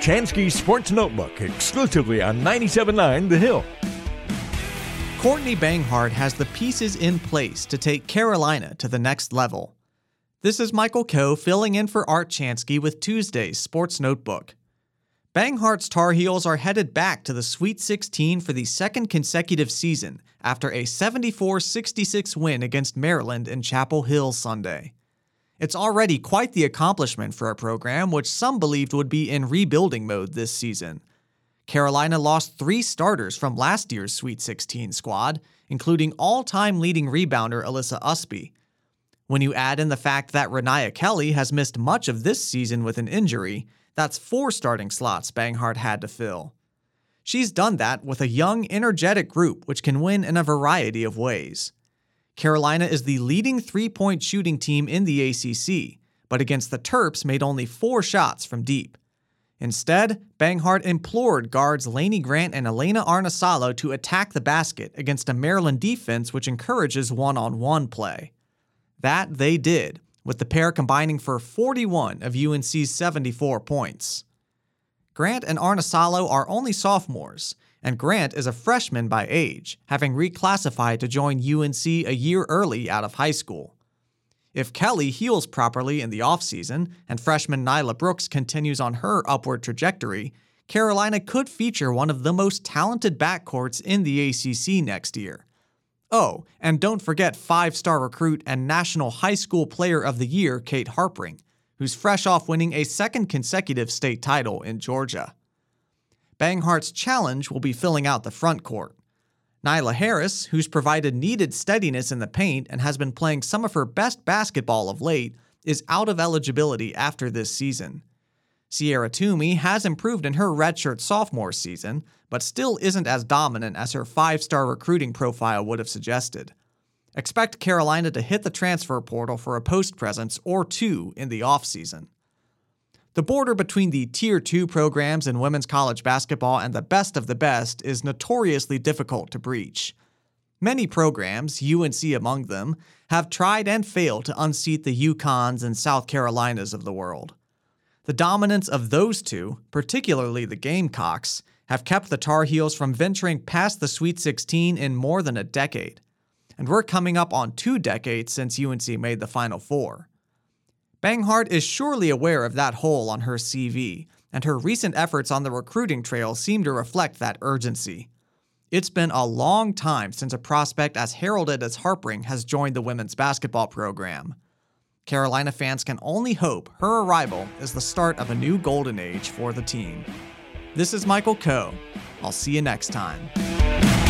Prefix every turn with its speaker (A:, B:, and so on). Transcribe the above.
A: Chansky Sports Notebook, exclusively on 97.9 The Hill.
B: Courtney Banghart has the pieces in place to take Carolina to the next level. This is Michael Coe filling in for Art Chansky with Tuesday's Sports Notebook. Banghart's Tar Heels are headed back to the Sweet 16 for the second consecutive season after a 74-66 win against Maryland in Chapel Hill Sunday. It's already quite the accomplishment for a program which some believed would be in rebuilding mode this season. Carolina lost 3 starters from last year's Sweet 16 squad, including all-time leading rebounder Alyssa Usby. When you add in the fact that Rania Kelly has missed much of this season with an injury, that's 4 starting slots Banghart had to fill. She's done that with a young, energetic group which can win in a variety of ways. Carolina is the leading three-point shooting team in the ACC, but against the Terps made only 4 shots from deep. Instead, Banghart implored guards Lainey Grant and Elena Arnasalo to attack the basket against a Maryland defense which encourages one-on-one play. That they did, with the pair combining for 41 of UNC's 74 points. Grant and Arnasalo are only sophomores, and Grant is a freshman by age, having reclassified to join UNC a year early out of high school. If Kelly heals properly in the offseason and freshman Nyla Brooks continues on her upward trajectory, Carolina could feature one of the most talented backcourts in the ACC next year. Oh, and don't forget 5-star recruit and National High School Player of the Year Kate Harpring, who's fresh off winning a second consecutive state title in Georgia. Banghart's challenge will be filling out the front court. Nyla Harris, who's provided needed steadiness in the paint and has been playing some of her best basketball of late, is out of eligibility after this season. Sierra Toomey has improved in her redshirt sophomore season, but still isn't as dominant as her 5-star recruiting profile would have suggested. Expect Carolina to hit the transfer portal for a post presence or 2 in the offseason. The border between the Tier 2 programs in women's college basketball and the best of the best is notoriously difficult to breach. Many programs, UNC among them, have tried and failed to unseat the UConns and South Carolinas of the world. The dominance of those two, particularly the Gamecocks, have kept the Tar Heels from venturing past the Sweet 16 in more than a decade. And we're coming up on 2 decades since UNC made the Final Four. Banghart is surely aware of that hole on her CV, and her recent efforts on the recruiting trail seem to reflect that urgency. It's been a long time since a prospect as heralded as Harpring has joined the women's basketball program. Carolina fans can only hope her arrival is the start of a new golden age for the team. This is Michael Coe. I'll see you next time.